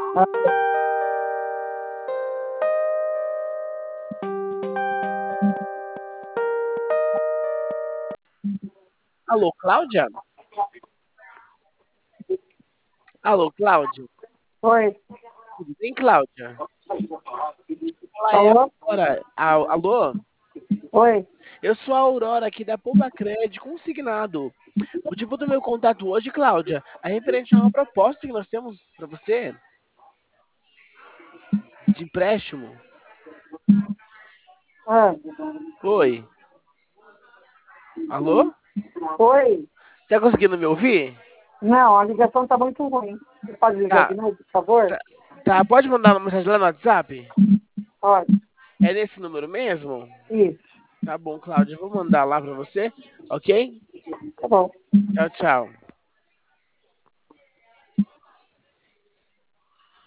Ah, Alô, Cláudia? Alô, Cláudia? oi. Tudo bem, Cláudia? Ela é a Alô? Aurora. Alô? Oi. Eu sou a Aurora aqui da Poupa Cred, consignado. O motivo do meu contato hoje, Cláudia, é referente a uma proposta que nós temos para você de empréstimo. Ah, Oi. Alô? oi. Tá conseguindo me ouvir? Não, a ligação tá muito ruim. Você pode ligar de Tá, novo, por favor? tá, tá. Pode mandar uma mensagem lá no WhatsApp? Pode. É nesse número mesmo? Isso. Tá bom, Cláudia. Eu vou mandar lá para você, ok? Tá bom. Tchau, tchau.